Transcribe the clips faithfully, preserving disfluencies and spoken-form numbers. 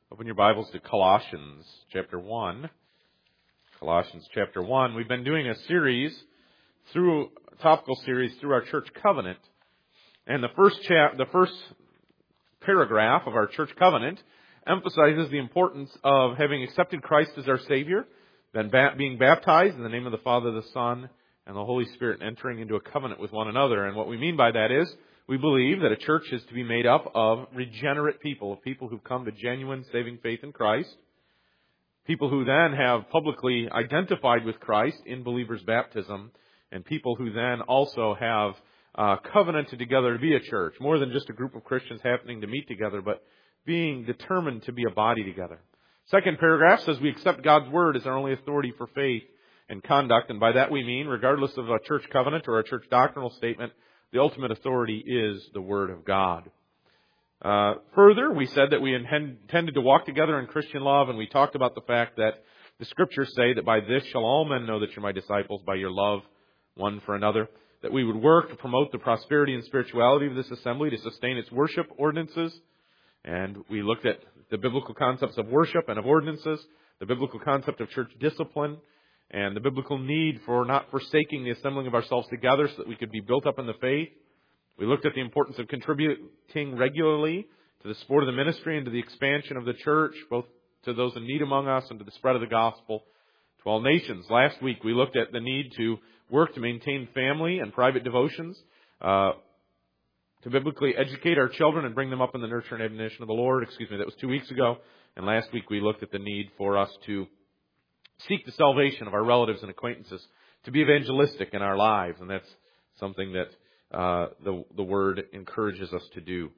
Open your Bibles to Colossians chapter one. Colossians chapter one. We've been doing a series, through a topical series through our church covenant. And the first chap, the first paragraph of our church covenant emphasizes the importance of having accepted Christ as our Savior, then ba- being baptized in the name of the Father, the Son, and the Holy Spirit, and entering into a covenant with one another. And what we mean by that is, we believe that a church is to be made up of regenerate people, of people who've come to genuine saving faith in Christ, people who then have publicly identified with Christ in believers' baptism, and people who then also have uh, covenanted together to be a church, more than just a group of Christians happening to meet together, but being determined to be a body together. Second paragraph says we accept God's Word as our only authority for faith and conduct, and by that we mean, regardless of a church covenant or a church doctrinal statement, the ultimate authority is the Word of God. Uh, further, we said that we intended to walk together in Christian love, and we talked about the fact that the Scriptures say that by this shall all men know that you're my disciples, by your love one for another, that we would work to promote the prosperity and spirituality of this assembly, to sustain its worship ordinances. And we looked at the biblical concepts of worship and of ordinances, the biblical concept of church discipline, and the biblical need for not forsaking the assembling of ourselves together so that we could be built up in the faith. We looked at the importance of contributing regularly to the support of the ministry and to the expansion of the church, both to those in need among us and to the spread of the gospel to all nations. Last week we looked at the need to work to maintain family and private devotions, uh, to biblically educate our children and bring them up in the nurture and admonition of the Lord. Excuse me, that was two weeks ago. And last week we looked at the need for us to seek the salvation of our relatives and acquaintances, to be evangelistic in our lives, and that's something that uh, the, the Word encourages us to do.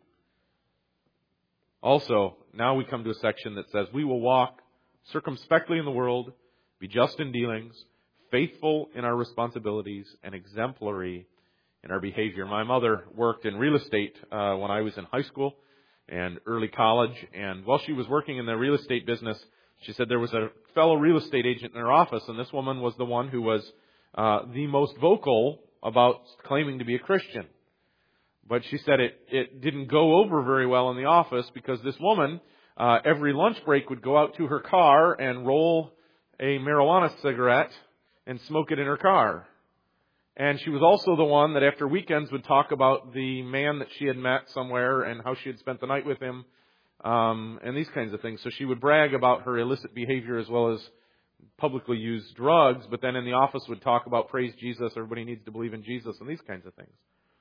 Also, now we come to a section that says we will walk circumspectly in the world, be just in dealings, faithful in our responsibilities, and exemplary in our behavior. My mother worked in real estate uh, when I was in high school and early college, and while she was working in the real estate business, she said there was a fellow real estate agent in her office, and this woman was the one who was uh, the most vocal about claiming to be a Christian. But she said it, it didn't go over very well in the office because this woman, uh, every lunch break, would go out to her car and roll a marijuana cigarette and smoke it in her car. And she was also the one that after weekends would talk about the man that she had met somewhere and how she had spent the night with him. Um, and these kinds of things. So she would brag about her illicit behavior as well as publicly used drugs, but then in the office would talk about praise Jesus, everybody needs to believe in Jesus, and these kinds of things.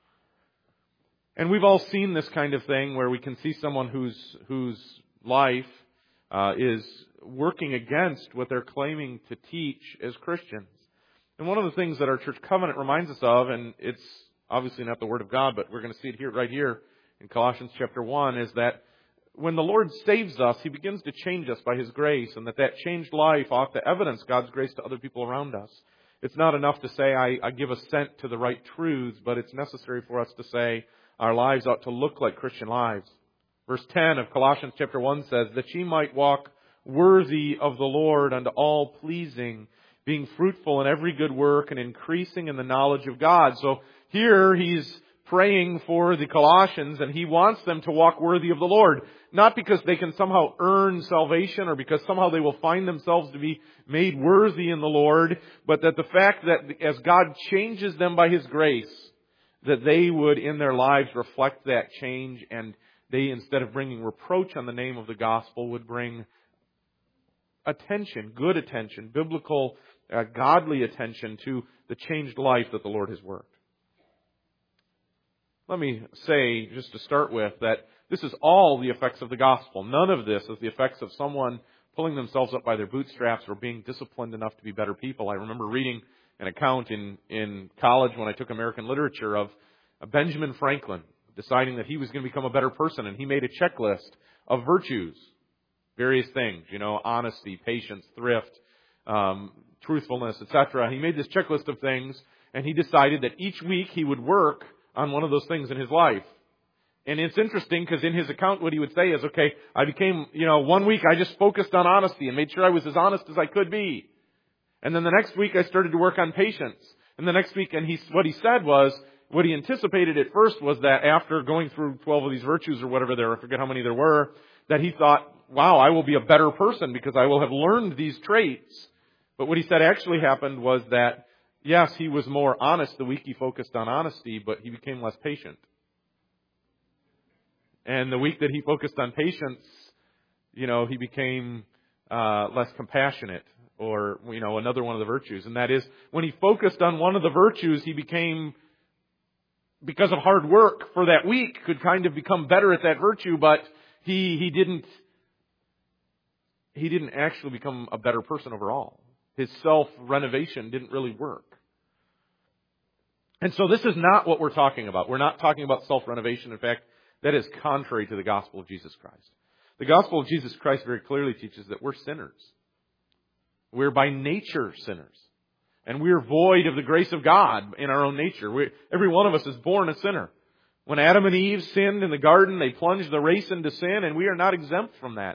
And we've all seen this kind of thing where we can see someone whose whose life uh, is working against what they're claiming to teach as Christians. And one of the things that our church covenant reminds us of, and it's obviously not the Word of God, but we're going to see it here right here in Colossians chapter one, is that when the Lord saves us, He begins to change us by His grace, and that that changed life ought to evidence God's grace to other people around us. It's not enough to say, I, I give assent to the right truths, but it's necessary for us to say our lives ought to look like Christian lives. Verse ten of Colossians chapter one says, that ye might walk worthy of the Lord unto all pleasing, being fruitful in every good work and increasing in the knowledge of God. So here he's praying for the Colossians, and he wants them to walk worthy of the Lord. Not because they can somehow earn salvation or because somehow they will find themselves to be made worthy in the Lord, but that the fact that as God changes them by His grace, that they would in their lives reflect that change, and they, instead of bringing reproach on the name of the gospel, would bring attention, good attention, biblical, uh, godly attention to the changed life that the Lord has worked. Let me say, just to start with, that this is all the effects of the gospel. None of this is the effects of someone pulling themselves up by their bootstraps or being disciplined enough to be better people. I remember reading an account in, in college when I took American literature of Benjamin Franklin deciding that he was going to become a better person, and he made a checklist of virtues, various things, you know, honesty, patience, thrift, um, truthfulness, et cetera. He made this checklist of things, and he decided that each week he would work on one of those things in his life. And it's interesting because in his account what he would say is, okay, I became, you know, one week I just focused on honesty and made sure I was as honest as I could be. And then the next week I started to work on patience. And the next week, and he, what he said was, what he anticipated at first was that after going through twelve of these virtues or whatever there, I forget how many there were, that he thought, wow, I will be a better person because I will have learned these traits. But what he said actually happened was that, yes, he was more honest the week he focused on honesty, but he became less patient. And the week that he focused on patience, you know, he became uh, less compassionate, or, you know, another one of the virtues. And that is, when he focused on one of the virtues, he became, because of hard work for that week, could kind of become better at that virtue, but he he didn't he didn't actually become a better person overall. His self-renovation didn't really work. And so this is not what we're talking about. We're not talking about self-renovation. In fact, that is contrary to the gospel of Jesus Christ. The gospel of Jesus Christ very clearly teaches that we're sinners. We're by nature sinners. And we're void of the grace of God in our own nature. We, every one of us is born a sinner. When Adam and Eve sinned in the garden, they plunged the race into sin, and we are not exempt from that.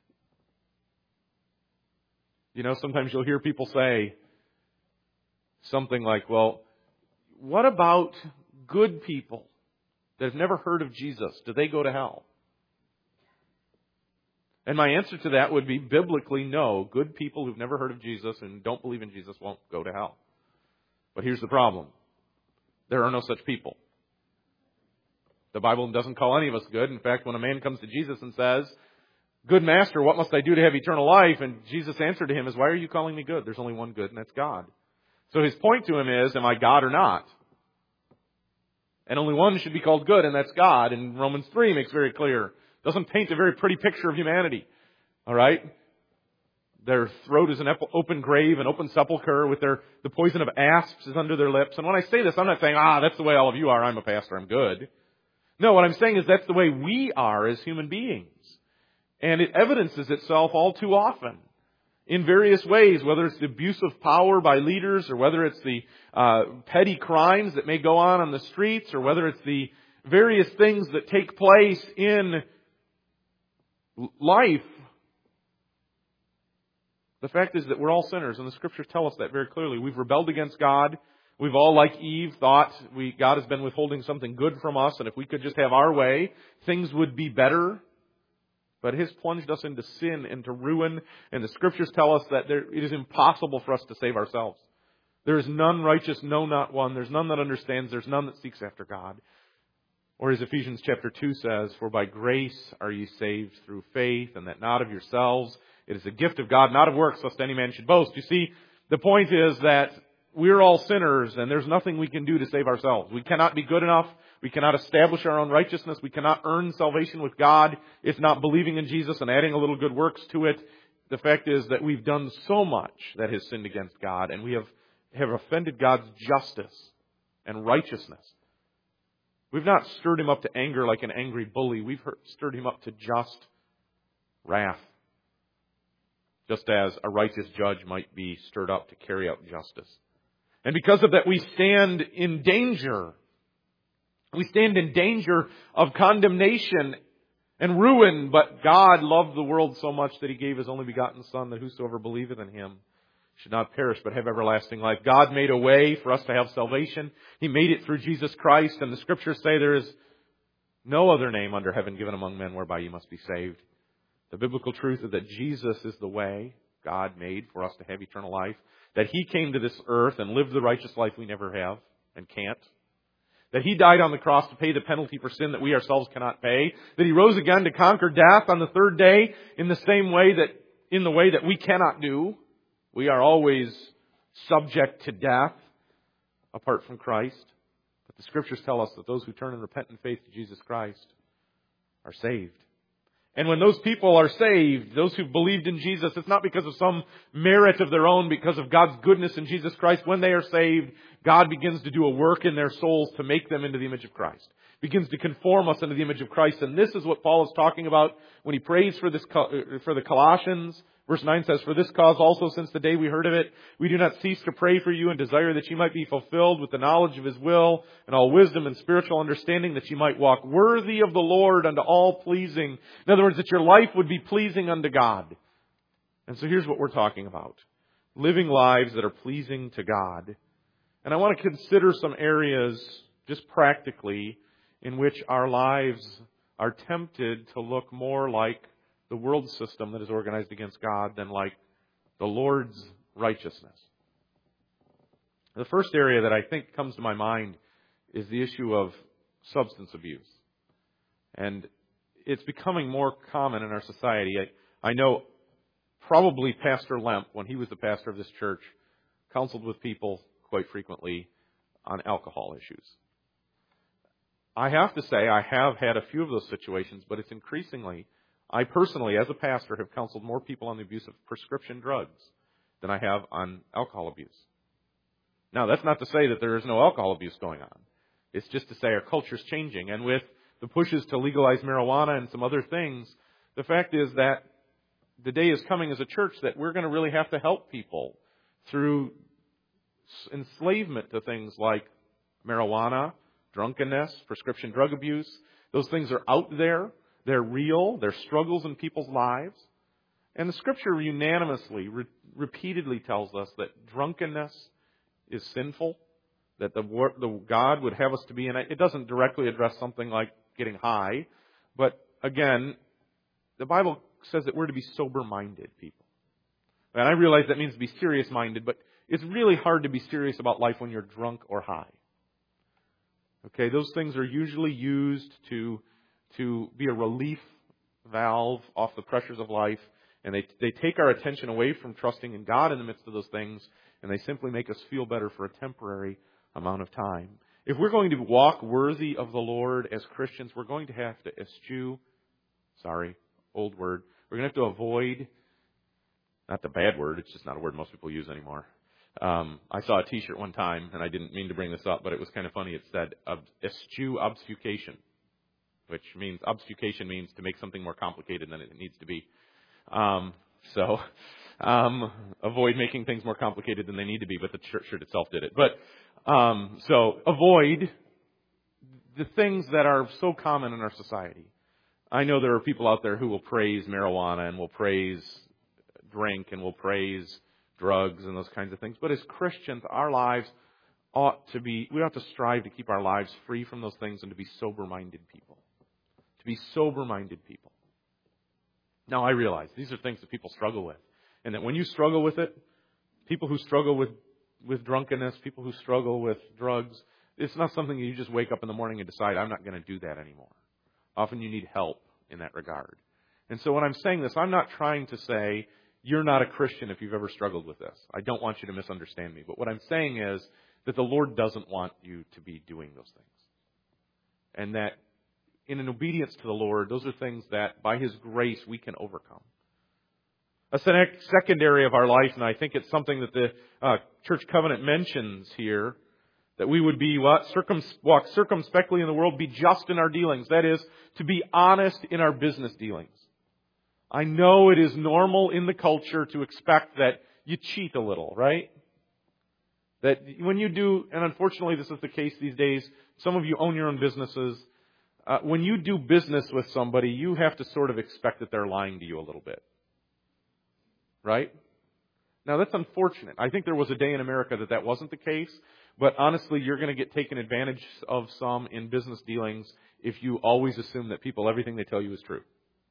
You know, sometimes you'll hear people say something like, well, what about good people that have never heard of Jesus? Do they go to hell? And my answer to that would be biblically, no. Good people who've never heard of Jesus and don't believe in Jesus won't go to hell. But here's the problem. There are no such people. The Bible doesn't call any of us good. In fact, when a man comes to Jesus and says, "Good master, what must I do to have eternal life?" And Jesus' answer to him is, "Why are you calling me good? There's only one good, and that's God." So his point to him is, am I God or not? And only one should be called good, and that's God. And Romans three makes very clear. Doesn't paint a very pretty picture of humanity. All right? Their throat is an open grave, an open sepulcher, with their the poison of asps is under their lips. And when I say this, I'm not saying, ah, that's the way all of you are. I'm a pastor. I'm good. No, what I'm saying is that's the way we are as human beings. And it evidences itself all too often in various ways, whether it's the abuse of power by leaders, or whether it's the uh, petty crimes that may go on on the streets, or whether it's the various things that take place in life. The fact is that we're all sinners, and the Scriptures tell us that very clearly. We've rebelled against God. We've all, like Eve, thought we God has been withholding something good from us, and if we could just have our way, things would be better. But His plunged us into sin, into ruin, and the Scriptures tell us that there, it is impossible for us to save ourselves. There is none righteous, no, not one. There's none that understands. There's none that seeks after God. Or as Ephesians chapter two says, "For by grace are ye saved through faith, and that not of yourselves. It is a gift of God, not of works, lest any man should boast." You see, the point is that we're all sinners, and there's nothing we can do to save ourselves. We cannot be good enough. We cannot establish our own righteousness. We cannot earn salvation with God if not believing in Jesus and adding a little good works to it. The fact is that we've done so much that has sinned against God, and we have, have offended God's justice and righteousness. We've not stirred Him up to anger like an angry bully. We've stirred Him up to just wrath. Just as a righteous judge might be stirred up to carry out justice. And because of that, we stand in danger. We stand in danger of condemnation and ruin. But God loved the world so much that He gave His only begotten Son, that whosoever believeth in Him should not perish but have everlasting life. God made a way for us to have salvation. He made it through Jesus Christ. And the Scriptures say there is no other name under heaven given among men whereby you must be saved. The biblical truth is that Jesus is the way God made for us to have eternal life. That He came to this earth and lived the righteous life we never have and can't. That He died on the cross to pay the penalty for sin that we ourselves cannot pay. That He rose again to conquer death on the third day in the same way that, in the way that we cannot do. We are always subject to death apart from Christ. But the Scriptures tell us that those who turn in repentant faith to Jesus Christ are saved. And when those people are saved, those who believed in Jesus, it's not because of some merit of their own, because of God's goodness in Jesus Christ. When they are saved, God begins to do a work in their souls to make them into the image of Christ. Begins to conform us into the image of Christ. And this is what Paul is talking about when he prays for this, for the Colossians. Verse nine says, "For this cause also, since the day we heard of it, we do not cease to pray for you and desire that you might be fulfilled with the knowledge of His will and all wisdom and spiritual understanding, that you might walk worthy of the Lord unto all pleasing." In other words, that your life would be pleasing unto God. And so here's what we're talking about. Living lives that are pleasing to God. And I want to consider some areas just practically, in which our lives are tempted to look more like the world system that is organized against God than like the Lord's righteousness. The first area that I think comes to my mind is the issue of substance abuse. And it's becoming more common in our society. I, I know probably Pastor Lemp, when he was the pastor of this church, counseled with people quite frequently on alcohol issues. I have to say, I have had a few of those situations, but it's increasingly, I personally, as a pastor, have counseled more people on the abuse of prescription drugs than I have on alcohol abuse. Now, that's not to say that there is no alcohol abuse going on. It's just to say our culture's changing. And with the pushes to legalize marijuana and some other things, the fact is that the day is coming as a church that we're going to really have to help people through enslavement to things like marijuana, drunkenness, prescription drug abuse. Those things are out there. They're real. They're struggles in people's lives. And the Scripture unanimously, re- repeatedly tells us that drunkenness is sinful, that the, the God would have us to be in it. It doesn't directly address something like getting high, but again, the Bible says that we're to be sober-minded people. And I realize that means to be serious-minded, but it's really hard to be serious about life when you're drunk or high. Okay, those things are usually used to to be a relief valve off the pressures of life, and they they take our attention away from trusting in God in the midst of those things, and they simply make us feel better for a temporary amount of time. If we're going to walk worthy of the Lord as Christians, we're going to have to eschew, sorry, old word, we're going to have to avoid, not the bad word, it's just not a word most people use anymore. Um, I saw a t-shirt one time, and I didn't mean to bring this up, but it was kind of funny. It said, eschew obfuscation, which means, obfuscation means to make something more complicated than it needs to be. Um, so, um, avoid making things more complicated than they need to be, but the shirt itself did it. But, um, so avoid the things that are so common in our society. I know there are people out there who will praise marijuana and will praise drink and will praise drugs and those kinds of things. But as Christians, our lives ought to be, we ought to strive to keep our lives free from those things and to be sober-minded people. To be sober-minded people. Now, I realize these are things that people struggle with. And that when you struggle with it, people who struggle with, with drunkenness, people who struggle with drugs, it's not something you just wake up in the morning and decide, I'm not going to do that anymore. Often you need help in that regard. And so when I'm saying this, I'm not trying to say, you're not a Christian if you've ever struggled with this. I don't want you to misunderstand me. But what I'm saying is that the Lord doesn't want you to be doing those things. And that in an obedience to the Lord, those are things that by His grace we can overcome. A second area of our life, and I think it's something that the uh, church covenant mentions here, that we would be what? Circum- walk circumspectly in the world, be just in our dealings. That is, to be honest in our business dealings. I know it is normal in the culture to expect that you cheat a little, right? That when you do, and unfortunately this is the case these days, some of you own your own businesses. Uh, when you do business with somebody, you have to sort of expect that they're lying to you a little bit. Right? Now that's unfortunate. I think there was a day in America that that wasn't the case, but honestly you're going to get taken advantage of some in business dealings if you always assume that people, everything they tell you is true.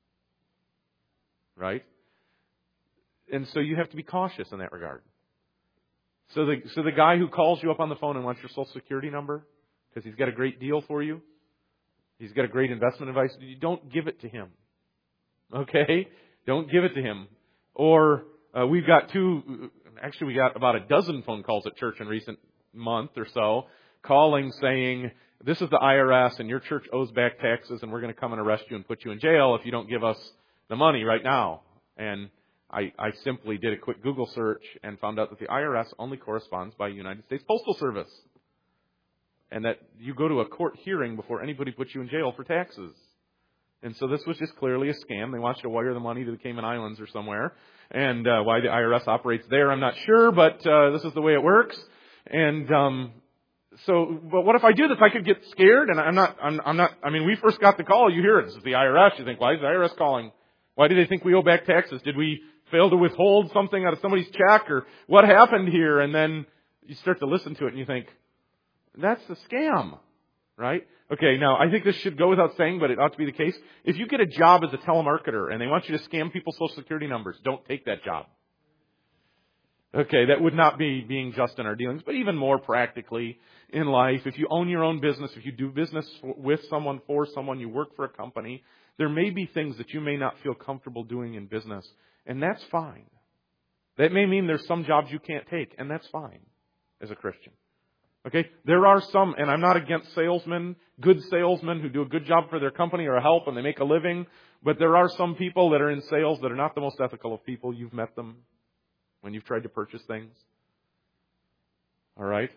Right? And so you have to be cautious in that regard. So the so the guy who calls you up on the phone and wants your Social Security number because he's got a great deal for you, he's got a great investment advice, you don't give it to him. Okay? Don't give it to him. Or uh, we've got two, actually we got about a dozen phone calls at church in recent month or so, calling saying, this is the I R S and your church owes back taxes and we're going to come and arrest you and put you in jail if you don't give us the money right now. And I, I simply did a quick Google search and found out that the I R S only corresponds by United States Postal Service. And that you go to a court hearing before anybody puts you in jail for taxes. And so this was just clearly a scam. They want you to wire the money to the Cayman Islands or somewhere. And uh, why the I R S operates there, I'm not sure, but uh, this is the way it works. And um, so, but what if I do this? I could get scared, and I'm not, I'm, I'm not, I mean, we first got the call, you hear it, this is the I R S. You think, why is the I R S calling? Why do they think we owe back taxes? Did we fail to withhold something out of somebody's check, or what happened here? And then you start to listen to it and you think, that's a scam. Right? Okay, now I think this should go without saying, but it ought to be the case. If you get a job as a telemarketer and they want you to scam people's social security numbers, don't take that job. Okay, that would not be being just in our dealings, but even more practically in life, if you own your own business, if you do business with someone, for someone, you work for a company, there may be things that you may not feel comfortable doing in business, and that's fine. That may mean there's some jobs you can't take, and that's fine as a Christian. Okay, there are some, and I'm not against salesmen, good salesmen who do a good job for their company or help and they make a living, but there are some people that are in sales that are not the most ethical of people. You've met them when you've tried to purchase things. All right?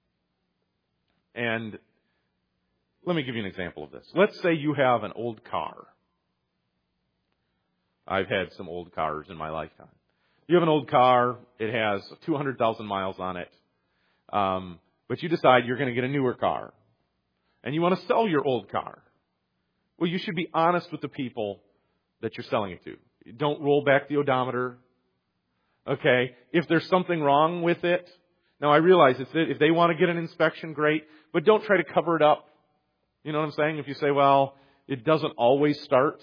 And let me give you an example of this. Let's say you have an old car. I've had some old cars in my lifetime. You have an old car. It has two hundred thousand miles on it. Um, but you decide you're going to get a newer car. And you want to sell your old car. Well, you should be honest with the people that you're selling it to. Don't roll back the odometer. Okay? If there's something wrong with it, now I realize it's, if they want to get an inspection, great. But don't try to cover it up. You know what I'm saying? If you say, well, it doesn't always start.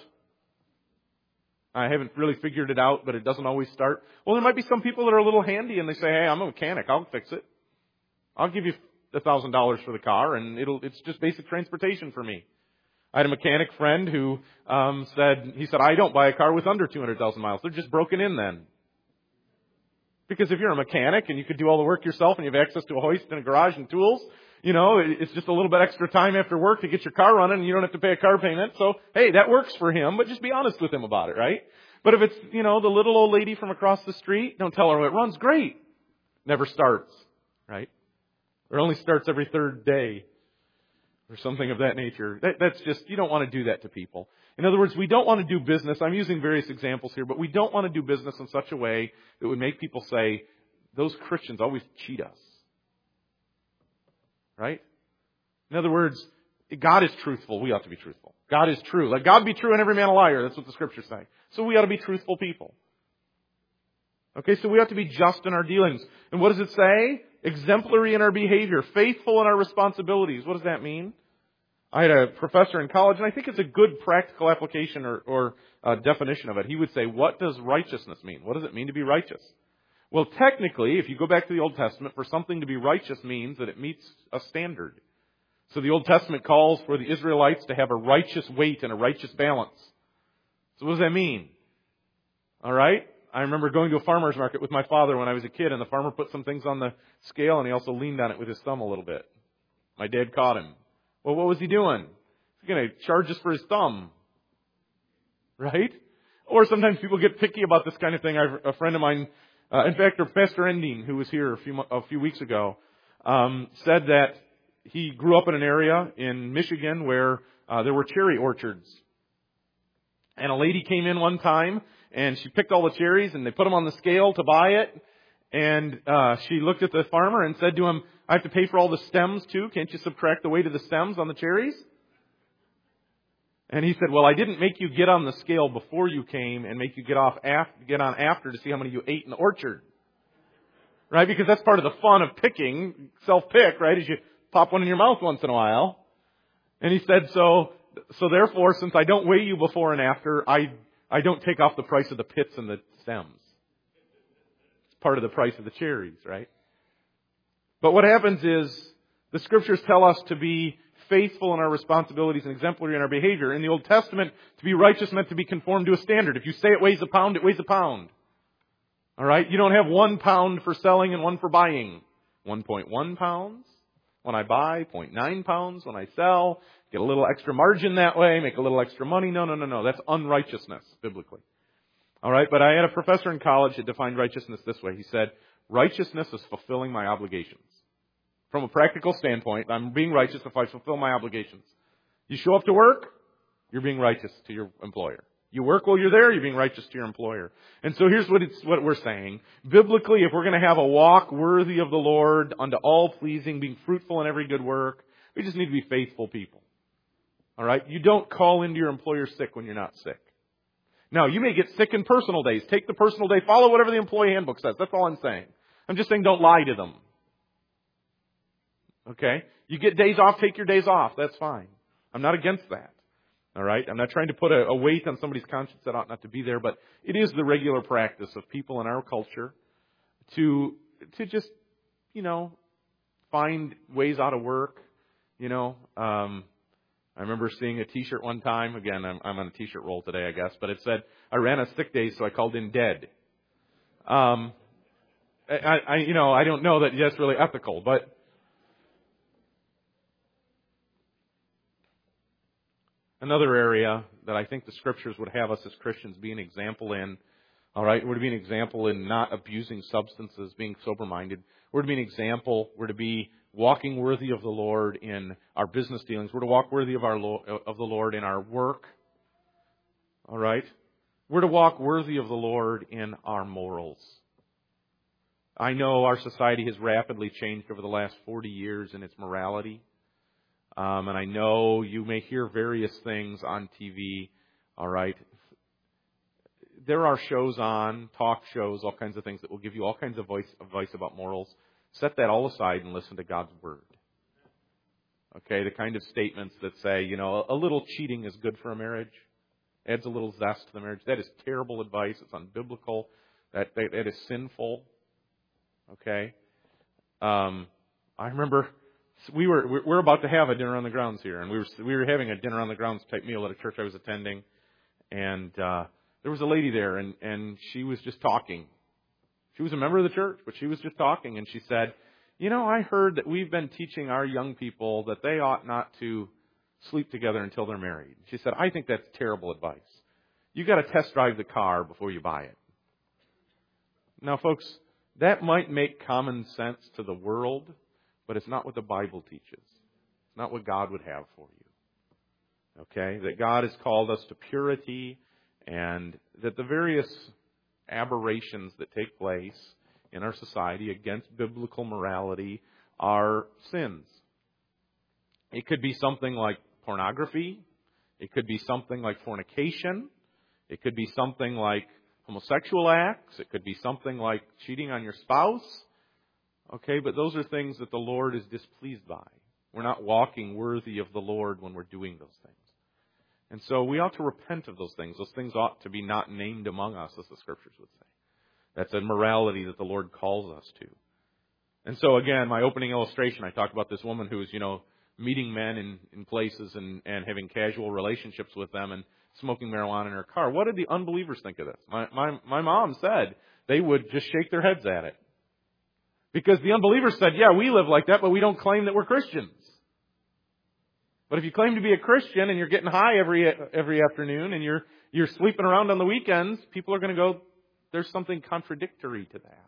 I haven't really figured it out, but it doesn't always start. Well, there might be some people that are a little handy and they say, hey, I'm a mechanic. I'll fix it. I'll give you a thousand dollars for the car, and it'll it's just basic transportation for me. I had a mechanic friend who um, said, he said, I don't buy a car with under two hundred thousand miles. They're just broken in then. Because if you're a mechanic and you could do all the work yourself and you have access to a hoist and a garage and tools, you know, it's just a little bit extra time after work to get your car running and you don't have to pay a car payment. So, hey, that works for him, but just be honest with him about it, right? But if it's, you know, the little old lady from across the street, don't tell her it runs great. Never starts, right? Or only starts every third day or something of that nature. That, that's just, you don't want to do that to people. In other words, we don't want to do business. I'm using various examples here, but we don't want to do business in such a way that would make people say, those Christians always cheat us. Right? In other words, God is truthful. We ought to be truthful. God is true. Let God be true and every man a liar. That's what the Scriptures say. So we ought to be truthful people. Okay, so we ought to be just in our dealings. And what does it say? Exemplary in our behavior, faithful in our responsibilities. What does that mean? I had a professor in college, and I think it's a good practical application or, or uh, definition of it. He would say, what does righteousness mean? What does it mean to be righteous? Well, technically, if you go back to the Old Testament, for something to be righteous means that it meets a standard. So the Old Testament calls for the Israelites to have a righteous weight and a righteous balance. So what does that mean? All right? I remember going to a farmer's market with my father when I was a kid, and the farmer put some things on the scale, and he also leaned on it with his thumb a little bit. My dad caught him. Well, what was he doing? He's going to charge us for his thumb. Right? Or sometimes people get picky about this kind of thing. I, a friend of mine, uh, in fact, Pastor Ending, who was here a few, a few weeks ago, um, said that he grew up in an area in Michigan where uh, there were cherry orchards. And a lady came in one time, and she picked all the cherries, and they put them on the scale to buy it. And uh, she looked at the farmer and said to him, I have to pay for all the stems too. Can't you subtract the weight of the stems on the cherries? And he said, well, I didn't make you get on the scale before you came and make you get off after, get on after to see how many you ate in the orchard. Right? Because that's part of the fun of picking, self-pick, right? Is you pop one in your mouth once in a while. And he said, so, so therefore, since I don't weigh you before and after, I, I don't take off the price of the pits and the stems. It's part of the price of the cherries, right? But what happens is the Scriptures tell us to be faithful in our responsibilities and exemplary in our behavior. In the Old Testament, to be righteous meant to be conformed to a standard. If you say it weighs a pound, it weighs a pound. All right? You don't have one pound for selling and one for buying. one point one pounds when I buy, zero point nine pounds when I sell. Get a little extra margin that way, make a little extra money. No, no, no, no. That's unrighteousness, biblically. All right? But I had a professor in college that defined righteousness this way. He said, righteousness is fulfilling my obligations. From a practical standpoint, I'm being righteous if I fulfill my obligations. You show up to work, you're being righteous to your employer. You work while you're there, you're being righteous to your employer. And so here's what it's what we're saying. Biblically, if we're going to have a walk worthy of the Lord, unto all pleasing, being fruitful in every good work, we just need to be faithful people. All right? You don't call into your employer sick when you're not sick. Now, you may get sick in personal days. Take the personal day. Follow whatever the employee handbook says. That's all I'm saying. I'm just saying don't lie to them. Okay? You get days off, take your days off. That's fine. I'm not against that. All right? I'm not trying to put a, a weight on somebody's conscience that ought not to be there, but it is the regular practice of people in our culture to to just, you know, find ways out of work. You know, um, I remember seeing a T-shirt one time. Again, I'm, I'm on a T-shirt roll today, I guess, but it said, "I ran on sick days, so I called in dead." Um, I, I, you know, I don't know that that's really ethical, but another area that I think the Scriptures would have us as Christians be an example in. All right, we're to be an example in not abusing substances, being sober-minded. We're to be an example. We're to be walking worthy of the Lord in our business dealings. We're to walk worthy of our of the Lord in our work. All right, we're to walk worthy of the Lord in our morals. I know our society has rapidly changed over the last forty years in its morality, um, and I know you may hear various things on T V. All right. There are shows on, talk shows, all kinds of things that will give you all kinds of voice, advice about morals. Set that all aside and listen to God's Word. Okay, the kind of statements that say, you know, a little cheating is good for a marriage, adds a little zest to the marriage. That is terrible advice. It's unbiblical. That, that, that is sinful. Okay? Um, I remember we were we're about to have a dinner on the grounds here, and we were we were having a dinner on the grounds type meal at a church I was attending, and uh, there was a lady there, and, and she was just talking. She was a member of the church, but she was just talking, and she said, you know, I heard that we've been teaching our young people that they ought not to sleep together until they're married. She said, I think that's terrible advice. You got to test drive the car before you buy it. Now, folks, that might make common sense to the world, but it's not what the Bible teaches. It's not what God would have for you. Okay? That God has called us to purity, and that the various aberrations that take place in our society against biblical morality are sins. It could be something like pornography. It could be something like fornication. It could be something like homosexual acts. It could be something like cheating on your spouse. Okay, but those are things that the Lord is displeased by. We're not walking worthy of the Lord when we're doing those things. And so we ought to repent of those things. Those things ought to be not named among us, as the Scriptures would say. That's a morality that the Lord calls us to. And so again, my opening illustration, I talked about this woman who was, you know, meeting men in, in places and, and having casual relationships with them and smoking marijuana in her car. What did the unbelievers think of this? My, my, my mom said they would just shake their heads at it. Because the unbelievers said, yeah, we live like that, but we don't claim that we're Christians. But if you claim to be a Christian and you're getting high every every afternoon and you're you're sleeping around on the weekends, people are going to go, there's something contradictory to that.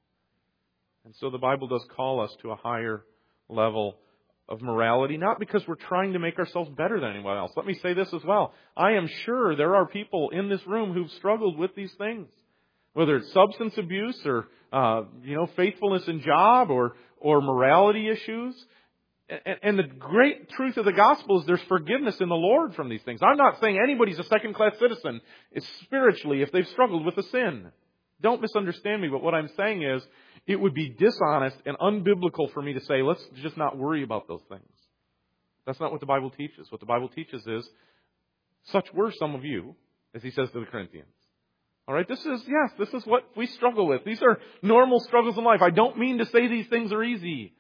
And so the Bible does call us to a higher level of morality, not because we're trying to make ourselves better than anyone else. Let me say this as well. I am sure there are people in this room who've struggled with these things, whether it's substance abuse or uh, you know faithfulness in job or or morality issues. And the great truth of the gospel is there's forgiveness in the Lord from these things. I'm not saying anybody's a second-class citizen it's spiritually if they've struggled with a sin. Don't misunderstand me, but what I'm saying is it would be dishonest and unbiblical for me to say, let's just not worry about those things. That's not what the Bible teaches. What the Bible teaches is, such were some of you, as he says to the Corinthians. All right, this is, yes, this is what we struggle with. These are normal struggles in life. I don't mean to say these things are easy.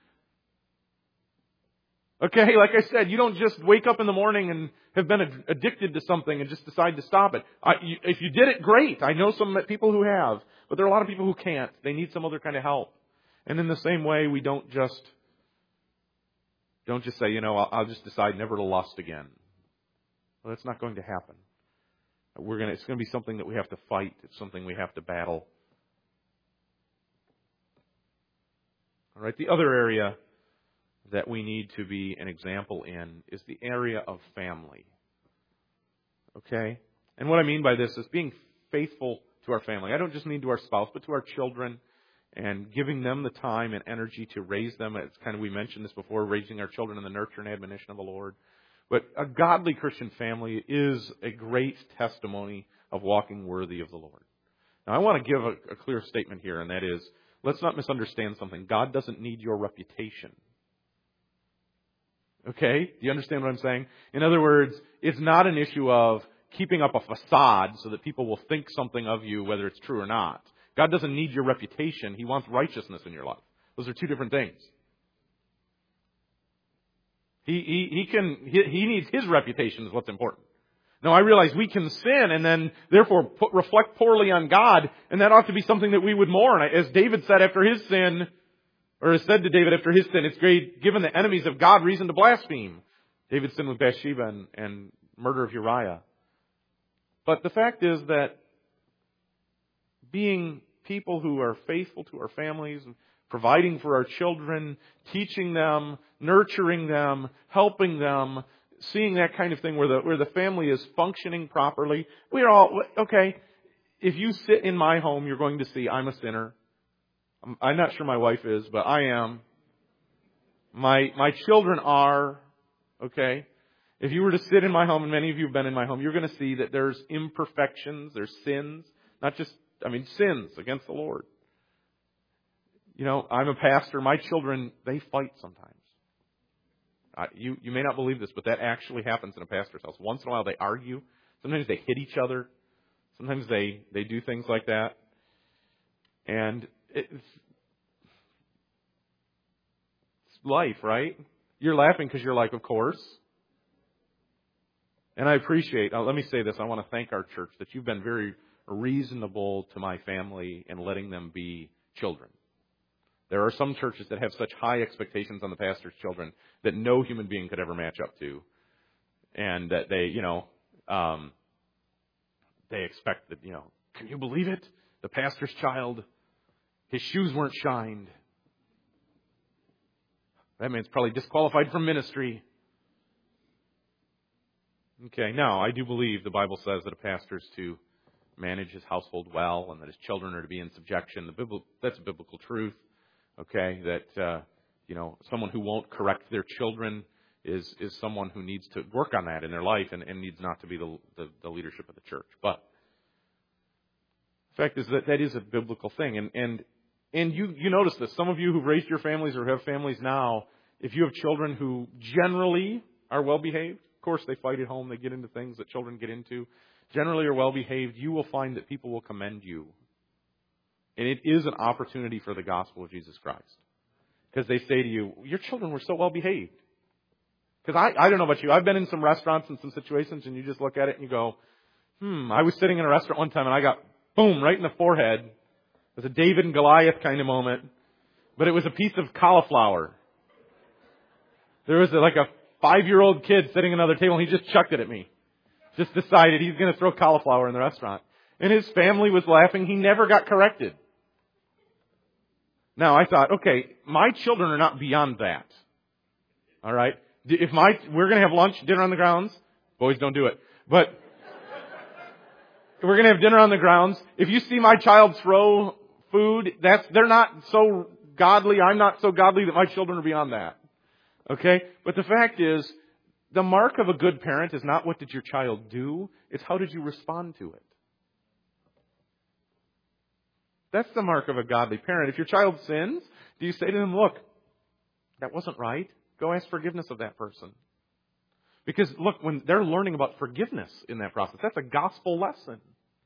Okay, like I said, you don't just wake up in the morning and have been addicted to something and just decide to stop it. I, you, if you did it, great. I know some people who have, but there are a lot of people who can't. They need some other kind of help. And in the same way, we don't just don't just say, you know, I'll, I'll just decide never to lust again. Well, that's not going to happen. We're gonna. It's going to be something that we have to fight. It's something we have to battle. All right, the other area that we need to be an example in is the area of family. Okay? And what I mean by this is being faithful to our family. I don't just mean to our spouse, but to our children and giving them the time and energy to raise them. It's kind of, we mentioned this before, raising our children in the nurture and admonition of the Lord. But a godly Christian family is a great testimony of walking worthy of the Lord. Now, I want to give a, a clear statement here, and that is, let's not misunderstand something. God doesn't need your reputation. Okay? Do you understand what I'm saying? In other words, it's not an issue of keeping up a facade so that people will think something of you, whether it's true or not. God doesn't need your reputation. He wants righteousness in your life. Those are two different things. He, he, he can, he, he needs his reputation is what's important. Now, I realize we can sin and then, therefore, put, reflect poorly on God, and that ought to be something that we would mourn. As David said after his sin, or has said to David after his sin, it's great, given the enemies of God reason to blaspheme. David's sin with Bathsheba and, and murder of Uriah. But the fact is that being people who are faithful to our families, providing for our children, teaching them, nurturing them, helping them, seeing that kind of thing where the where the family is functioning properly. We're all, okay, if you sit in my home, you're going to see I'm a sinner. I'm, I'm not sure my wife is, but I am. My my children are, okay? If you were to sit in my home, and many of you have been in my home, you're going to see that there's imperfections, there's sins, not just, I mean, sins against the Lord. You know, I'm a pastor. My children, they fight sometimes. Uh, you, you may not believe this, but that actually happens in a pastor's house. Once in a while they argue. Sometimes they hit each other. Sometimes they, they do things like that. And it's, it's life, right? You're laughing because you're like, of course. And I appreciate, uh, let me say this, I want to thank our church that you've been very reasonable to my family in letting them be children. There are some churches that have such high expectations on the pastor's children that no human being could ever match up to. And that they, you know, um, they expect that, you know, can you believe it? The pastor's child, his shoes weren't shined. That man's probably disqualified from ministry. Okay, now, I do believe the Bible says that a pastor is to manage his household well and that his children are to be in subjection. The Bible, that's a biblical truth. Okay, that, uh, you know, someone who won't correct their children is is someone who needs to work on that in their life and, and needs not to be the, the, the leadership of the church. But the fact is that that is a biblical thing. And and, and you, you notice this. Some of you who've raised your families or have families now, if you have children who generally are well-behaved, of course they fight at home, they get into things that children get into, generally are well-behaved, you will find that people will commend you. And it is an opportunity for the gospel of Jesus Christ. Because they say to you, your children were so well behaved. Because I, I don't know about you, I've been in some restaurants and some situations and you just look at it and you go, hmm, I was sitting in a restaurant one time and I got, boom, right in the forehead. It was a David and Goliath kind of moment. But it was a piece of cauliflower. There was a, like a five-year-old kid sitting at another table and he just chucked it at me. Just decided he's going to throw cauliflower in the restaurant. And his family was laughing. He never got corrected. Now, I thought, okay, my children are not beyond that. All right? If my, we're going to have lunch, dinner on the grounds. Boys, don't do it. But we're going to have dinner on the grounds. If you see my child throw food, that's, they're not so godly. I'm not so godly that my children are beyond that. Okay? But the fact is, the mark of a good parent is not what did your child do, it's how did you respond to it. That's the mark of a godly parent. If your child sins, do you say to them, look, that wasn't right. Go ask forgiveness of that person. Because, look, when they're learning about forgiveness in that process, that's a gospel lesson.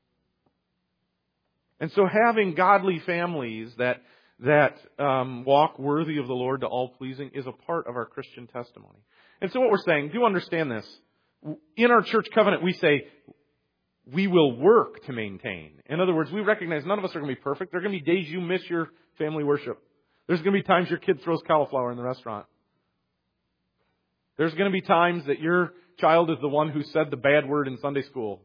And so having godly families that that um, walk worthy of the Lord to all pleasing is a part of our Christian testimony. And so what we're saying, do understand this. In our church covenant, we say, we will work to maintain. In other words, we recognize none of us are going to be perfect. There are going to be days you miss your family worship. There's going to be times your kid throws cauliflower in the restaurant. There's going to be times that your child is the one who said the bad word in Sunday school.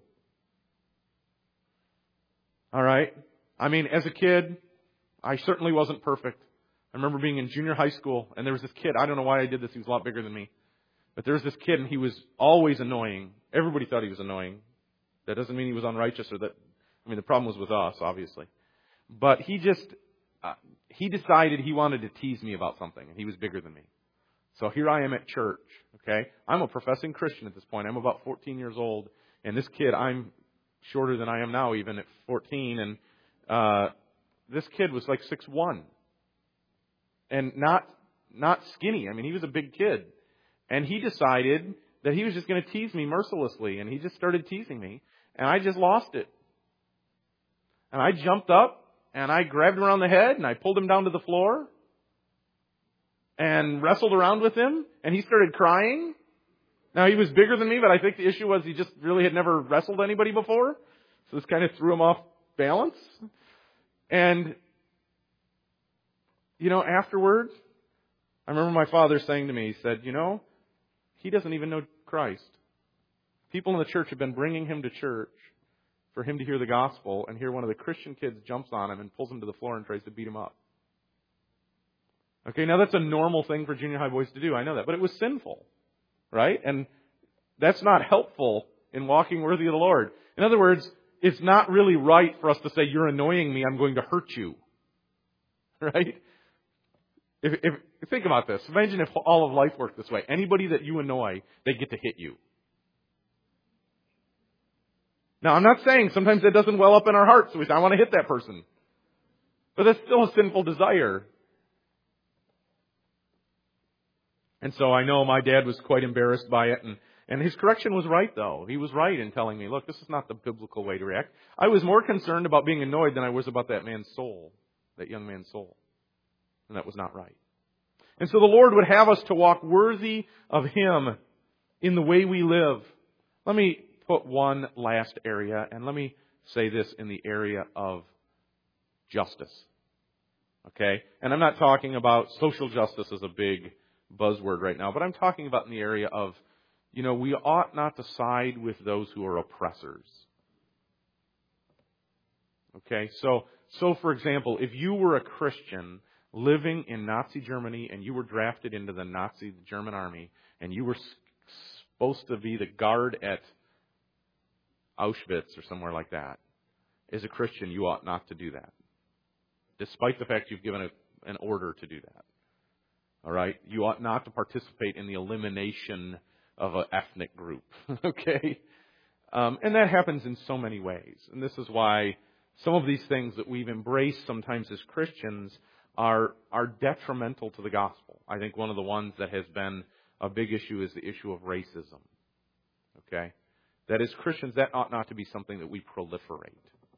All right? I mean, as a kid, I certainly wasn't perfect. I remember being in junior high school, and there was this kid. I don't know why I did this. He was a lot bigger than me. But there was this kid, and he was always annoying. Everybody thought he was annoying. That doesn't mean he was unrighteous or that, I mean, the problem was with us, obviously. But he just, uh, he decided he wanted to tease me about something, and he was bigger than me. So here I am at church, okay? I'm a professing Christian at this point. I'm about fourteen years old, and this kid, I'm shorter than I am now, even at fourteen, and uh, this kid was like six one. And not not skinny. I mean, he was a big kid. And he decided that he was just going to tease me mercilessly. And he just started teasing me. And I just lost it. And I jumped up and I grabbed him around the head and I pulled him down to the floor and wrestled around with him. And he started crying. Now, he was bigger than me, but I think the issue was he just really had never wrestled anybody before. So this kind of threw him off balance. And, you know, afterwards, I remember my father saying to me, he said, you know, he doesn't even know Christ. People in the church have been bringing him to church for him to hear the gospel, and here one of the Christian kids jumps on him and pulls him to the floor and tries to beat him up. Okay, now that's a normal thing for junior high boys to do. I know that. But it was sinful. Right? And that's not helpful in walking worthy of the Lord. In other words, it's not really right for us to say, you're annoying me, I'm going to hurt you. Right? If, if think about this. Imagine if all of life worked this way. Anybody that you annoy, they get to hit you. Now, I'm not saying sometimes that doesn't well up in our hearts. So we say, I want to hit that person. But that's still a sinful desire. And so I know my dad was quite embarrassed by it. And, and his correction was right, though. He was right in telling me, look, this is not the biblical way to react. I was more concerned about being annoyed than I was about that man's soul, that young man's soul. And that was not right. And so the Lord would have us to walk worthy of Him in the way we live. Let me put one last area, and let me say this in the area of justice. Okay? And I'm not talking about social justice as a big buzzword right now, but I'm talking about in the area of, you know, we ought not to side with those who are oppressors. Okay, so, so for example, if you were a Christian living in Nazi Germany and you were drafted into the Nazi German army and you were supposed to be the guard at Auschwitz or somewhere like that, as a Christian, you ought not to do that, despite the fact you've given a, an order to do that. All right? You ought not to participate in the elimination of an ethnic group. Okay? Um, and that happens in so many ways. And this is why some of these things that we've embraced sometimes as Christians are, are detrimental to the gospel. I think one of the ones that has been a big issue is the issue of racism. Okay? That as Christians, that ought not to be something that we proliferate.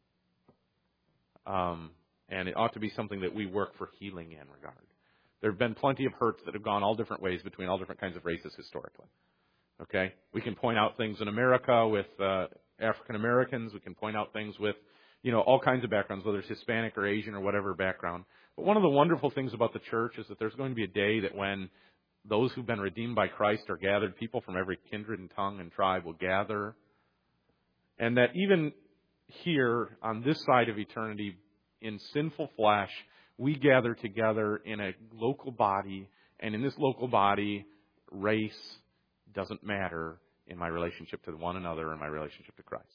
Um, and it ought to be something that we work for healing in regard. There have been plenty of hurts that have gone all different ways between all different kinds of races historically. Okay? We can point out things in America with uh, African Americans. We can point out things with, you know, all kinds of backgrounds, whether it's Hispanic or Asian or whatever background. But one of the wonderful things about the church is that there's going to be a day that when those who've been redeemed by Christ are gathered, people from every kindred and tongue and tribe will gather. And that even here on this side of eternity, in sinful flesh, we gather together in a local body, and in this local body, race doesn't matter in my relationship to one another and my relationship to Christ.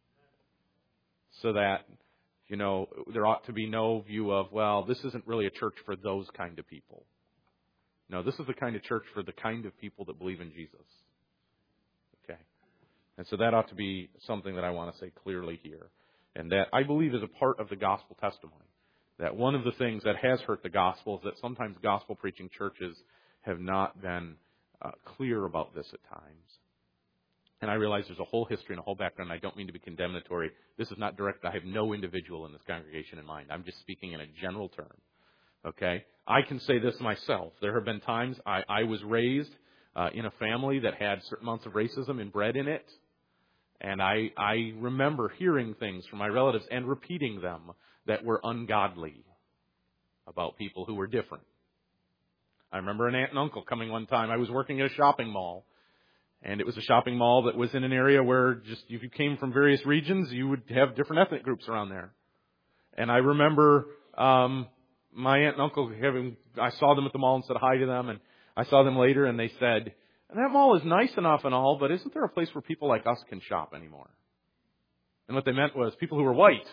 So that, you know, there ought to be no view of, well, this isn't really a church for those kind of people. No, this is the kind of church for the kind of people that believe in Jesus. Okay. And so that ought to be something that I want to say clearly here. And that I believe is a part of the gospel testimony. That one of the things that has hurt the gospel is that sometimes gospel preaching churches have not been uh, clear about this at times. And I realize there's a whole history and a whole background. I don't mean to be condemnatory. This is not direct. I have no individual in this congregation in mind. I'm just speaking in a general term. Okay? I can say this myself. There have been times I, I was raised uh, in a family that had certain amounts of racism inbred in it. And I, I remember hearing things from my relatives and repeating them that were ungodly about people who were different. I remember an aunt and uncle coming one time. I was working at a shopping mall. And it was a shopping mall that was in an area where just if you came from various regions, you would have different ethnic groups around there. And I remember um, my aunt and uncle having, I saw them at the mall and said hi to them. And I saw them later and they said, that mall is nice enough and all, but isn't there a place where people like us can shop anymore? And what they meant was people who were white.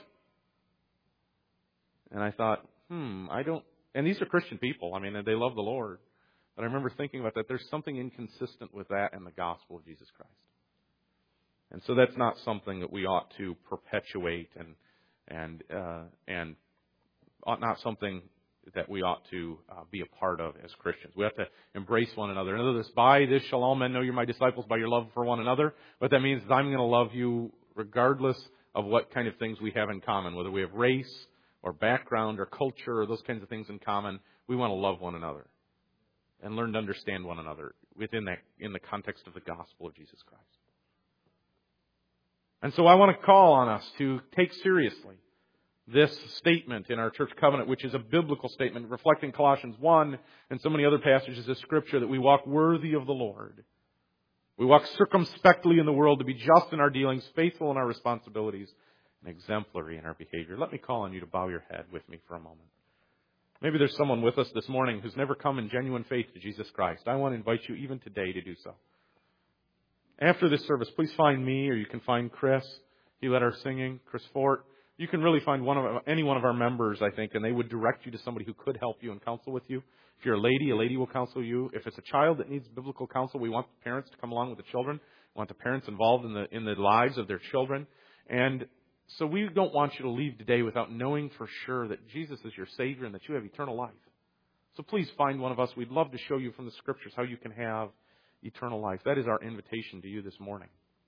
And I thought, hmm, I don't, and these are Christian people. I mean, they love the Lord. But I remember thinking about that. There's something inconsistent with that and the gospel of Jesus Christ. And so that's not something that we ought to perpetuate and and uh, and ought not something that we ought to uh, be a part of as Christians. We have to embrace one another. In other words, by this shall all men know you're my disciples, by your love for one another. What that means is I'm going to love you regardless of what kind of things we have in common, whether we have race or background or culture or those kinds of things in common. We want to love one another and learn to understand one another within that, in the context of the gospel of Jesus Christ. And so I want to call on us to take seriously this statement in our church covenant, which is a biblical statement reflecting Colossians one and so many other passages of Scripture, that we walk worthy of the Lord. We walk circumspectly in the world to be just in our dealings, faithful in our responsibilities, and exemplary in our behavior. Let me call on you to bow your head with me for a moment. Maybe there's someone with us this morning who's never come in genuine faith to Jesus Christ. I want to invite you even today to do so. After this service, please find me, or you can find Chris. He led our singing, Chris Fort. You can really find one of any one of our members, I think, and they would direct you to somebody who could help you and counsel with you. If you're a lady, a lady will counsel you. If it's a child that needs biblical counsel, we want the parents to come along with the children. We want the parents involved in the in the lives of their children. And so we don't want you to leave today without knowing for sure that Jesus is your Savior and that you have eternal life. So please find one of us. We'd love to show you from the Scriptures how you can have eternal life. That is our invitation to you this morning.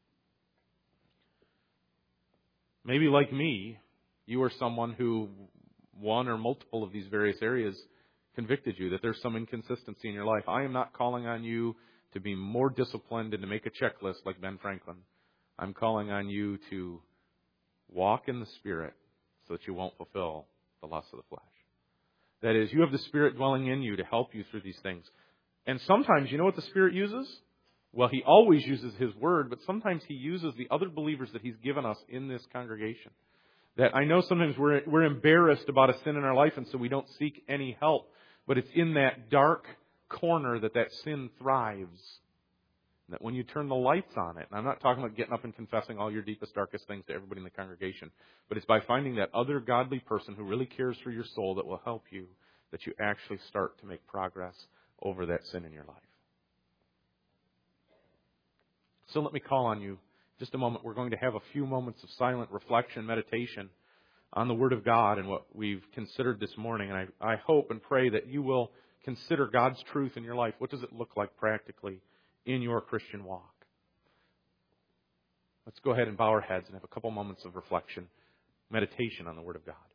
Maybe like me, you are someone who one or multiple of these various areas convicted you, that there's some inconsistency in your life. I am not calling on you to be more disciplined and to make a checklist like Ben Franklin. I'm calling on you to walk in the Spirit so that you won't fulfill the lusts of the flesh. That is, you have the Spirit dwelling in you to help you through these things. And sometimes, you know what the Spirit uses? Well, He always uses His Word, but sometimes He uses the other believers that He's given us in this congregation. That I know sometimes we're we're embarrassed about a sin in our life, and so we don't seek any help. But it's in that dark corner that that sin thrives. That when you turn the lights on it, and I'm not talking about getting up and confessing all your deepest, darkest things to everybody in the congregation, but it's by finding that other godly person who really cares for your soul that will help you, that you actually start to make progress over that sin in your life. So let me call on you. Just a moment. We're going to have a few moments of silent reflection, meditation on the Word of God and what we've considered this morning. And I, I hope and pray that you will consider God's truth in your life. What does it look like practically in your Christian walk? Let's go ahead and bow our heads and have a couple moments of reflection, meditation on the Word of God.